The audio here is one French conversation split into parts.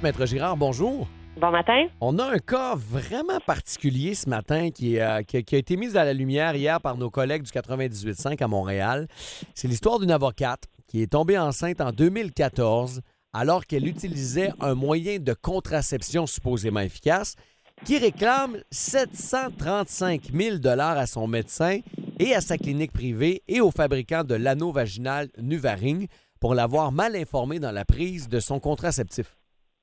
Maître Girard, bonjour. Bon matin. On a un cas vraiment particulier ce matin qui a été mis à la lumière hier par nos collègues du 98.5 à Montréal. C'est l'histoire d'une avocate qui est tombée enceinte en 2014 alors qu'elle utilisait un moyen de contraception supposément efficace qui réclame 735 000 $ à son médecin et à sa clinique privée et au fabricant de l'anneau vaginal Nuvaring pour l'avoir mal informé dans la prise de son contraceptif.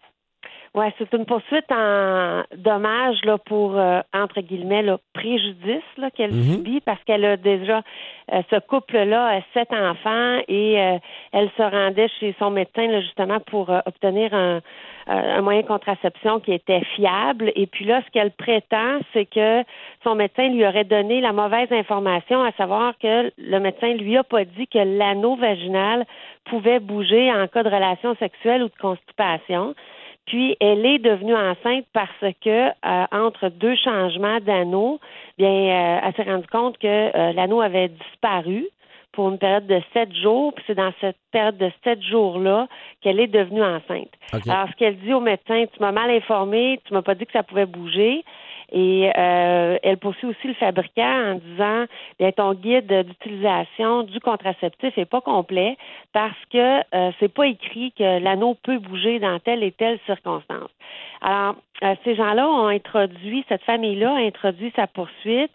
Oui, c'est une poursuite en dommage là, pour, entre guillemets, là, préjudice là, qu'elle subit parce qu'elle a déjà, ce couple-là a 7 enfants et elle se rendait chez son médecin là, justement pour obtenir un moyen de contraception qui était fiable. Et puis là, ce qu'elle prétend, c'est que son médecin lui aurait donné la mauvaise information, à savoir que le médecin lui a pas dit que l'anneau vaginal pouvait bouger en cas de relation sexuelle ou de constipation. Puis, elle est devenue enceinte parce que, entre 2 changements d'anneau, bien, elle s'est rendue compte que l'anneau avait disparu pour une période de 7 jours. Puis, c'est dans cette période de 7 jours-là qu'elle est devenue enceinte. Okay. Alors, ce qu'elle dit au médecin, tu m'as mal informé, tu m'as pas dit que ça pouvait bouger. Et elle poursuit aussi le fabricant en disant bien, ton guide d'utilisation du contraceptif est pas complet parce que c'est pas écrit que l'anneau peut bouger dans telle et telle circonstance. Alors, ces gens-là ont introduit, cette famille-là a introduit sa poursuite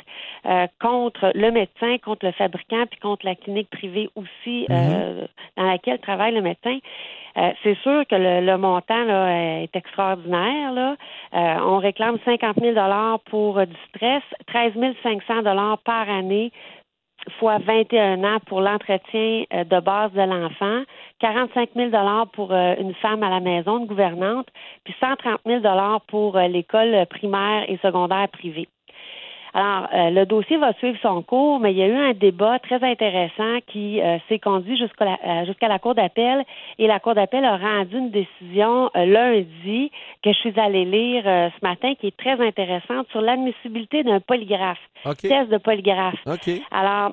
contre le médecin, contre le fabricant, puis contre la clinique privée aussi dans laquelle travaille le médecin. C'est sûr que le montant là, est extraordinaire. Là. On réclame 50 000 $ pour du stress, 13 500 $ par année fois 21 ans pour l'entretien de base de l'enfant, 45 000 $ pour une femme à la maison, une gouvernante, puis 130 000 $ pour l'école primaire et secondaire privée. Alors, le dossier va suivre son cours, mais il y a eu un débat très intéressant qui s'est conduit jusqu'à la Cour d'appel et la Cour d'appel a rendu une décision lundi que je suis allée lire ce matin qui est très intéressante sur l'admissibilité d'un polygraphe, test de polygraphe. Alors,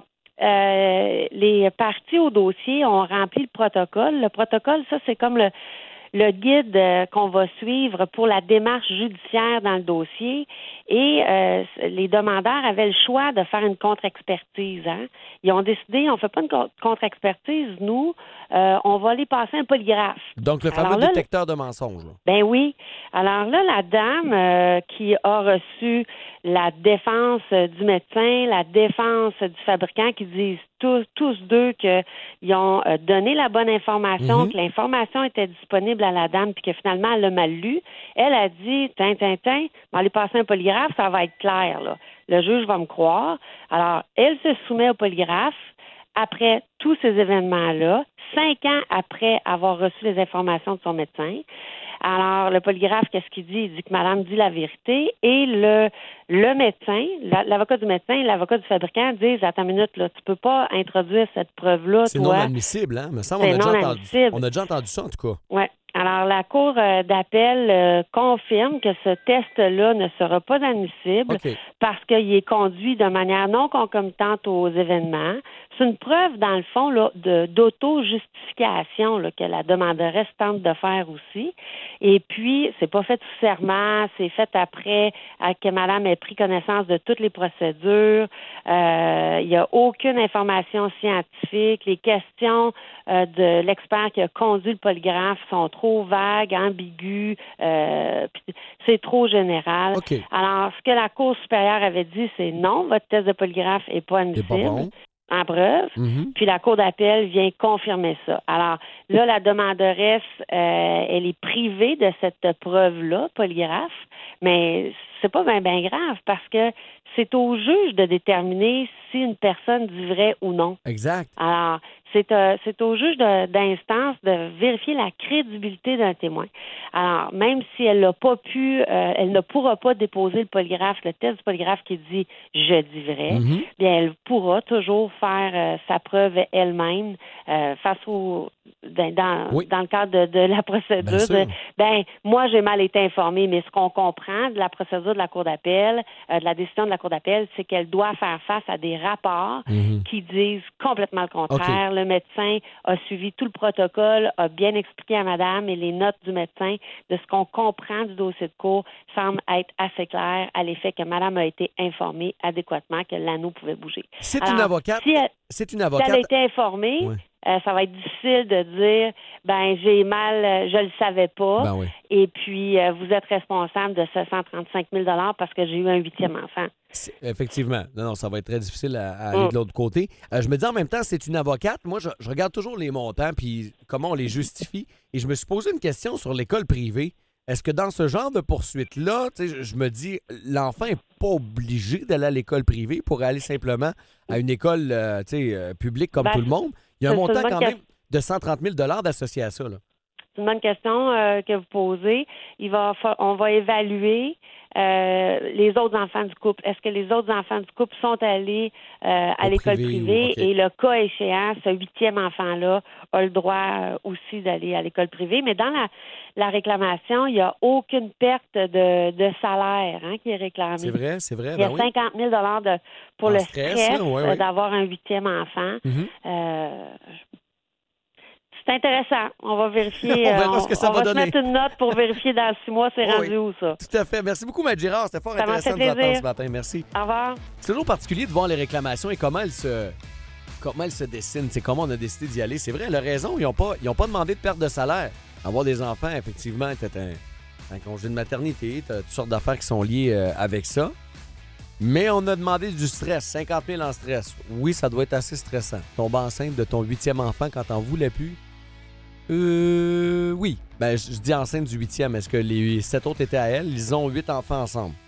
les parties au dossier ont rempli le protocole. Le protocole, ça, c'est comme le guide qu'on va suivre pour la démarche judiciaire dans le dossier et les demandeurs avaient le choix de faire une contre-expertise. Hein? Ils ont décidé, on ne fait pas une contre-expertise, nous, on va aller passer un polygraphe. Donc, le fameux détecteur de mensonges. Là. Ben oui. Alors là, la dame qui a reçu la défense du médecin, la défense du fabricant qui disent tous deux qu'ils ont donné la bonne information, que l'information était disponible à la dame, puis que finalement, elle l'a mal lu. Elle a dit, on va aller passer un polygraphe, ça va être clair. Là. Le juge va me croire. Alors, elle se soumet au polygraphe après tous ces événements-là, 5 ans après avoir reçu les informations de son médecin. Alors, le polygraphe, qu'est-ce qu'il dit? Il dit que madame dit la vérité et le médecin, l'avocat du médecin et l'avocat du fabricant disent, attends une minute, là, tu peux pas introduire cette preuve-là, c'est toi. Non admissible, hein? Me semble, on a déjà entendu ça, en tout cas. Oui. Alors, la Cour d'appel confirme que ce test-là ne sera pas admissible parce qu'il est conduit de manière non concomitante aux événements. C'est une preuve, dans le fond, là, d'auto-justification là, que la demanderesse tente de faire aussi. Et puis, c'est pas fait sous serment, c'est fait après que madame ait pris connaissance de toutes les procédures. Il n'y a aucune information scientifique. Les questions de l'expert qui a conduit le polygraphe sont trop vagues, ambiguës, c'est trop général. Alors, ce que la Cour supérieure avait dit, c'est non, votre test de polygraphe n'est pas admissible. En preuve, puis la Cour d'appel vient confirmer ça. Alors, là, la demanderesse, elle est privée de cette preuve-là, polygraphe, mais c'est pas bien grave parce que c'est au juge de déterminer si une personne dit vrai ou non. Exact. Alors, c'est au juge d'instance de vérifier la crédibilité d'un témoin. Alors, même si elle n'a pas pu, elle ne pourra pas déposer le polygraphe, le test du polygraphe qui dit « je dis vrai », bien, elle pourra toujours faire sa preuve elle-même face aux dans le cadre de la procédure, moi, j'ai mal été informée, mais ce qu'on comprend de la procédure de la Cour d'appel, de la décision de la Cour d'appel, c'est qu'elle doit faire face à des rapports qui disent complètement le contraire. Okay. Le médecin a suivi tout le protocole, a bien expliqué à madame et les notes du médecin de ce qu'on comprend du dossier de cour semble être assez clair à l'effet que madame a été informée adéquatement que l'anneau pouvait bouger. C'est une avocate. Si elle a été informée, ça va être difficile de dire, j'ai mal, je le savais pas, et puis vous êtes responsable de ce 135 000 $ parce que j'ai eu un 8e enfant. Effectivement. Non, ça va être très difficile à aller de l'autre côté. Je me dis en même temps, c'est une avocate. Moi, je regarde toujours les montants puis comment on les justifie. Et je me suis posé une question sur l'école privée. Est-ce que dans ce genre de poursuite-là, je me dis, l'enfant n'est pas obligé d'aller à l'école privée pour aller simplement à une école publique comme tout le monde? Il y a un montant quand même de 130 000 $ d'associé à ça. Là. C'est une bonne question que vous posez. On va évaluer les autres enfants du couple. Est-ce que les autres enfants du couple sont allés à l'école privée? Et le cas échéant, ce 8e enfant-là a le droit aussi d'aller à l'école privée. Mais dans la réclamation, il n'y a aucune perte de salaire qui est réclamée. C'est vrai. Il y a 50 000 $ pour le stress d'avoir un 8e enfant. C'est intéressant. On va vérifier. On verra ce que ça va donner. On va se mettre une note pour vérifier dans 6 mois c'est rendu où, ça. Tout à fait. Merci beaucoup, Maître Girard. C'était fort intéressant de vous entendre ce matin. Merci. Au revoir. C'est toujours particulier de voir les réclamations et comment elles se dessinent. C'est comment on a décidé d'y aller. C'est vrai, elle a raison. Ils n'ont pas demandé de perte de salaire. Avoir des enfants, effectivement, c'est un congé de maternité. Tu as toutes sortes d'affaires qui sont liées avec ça. Mais on a demandé du stress, 50 000 en stress. Oui, ça doit être assez stressant. Tomber enceinte de ton 8e enfant quand t'en voulais plus. Oui. Je dis enceinte du 8e. Est-ce que les 7 autres étaient à elle? Ils ont 8 enfants ensemble.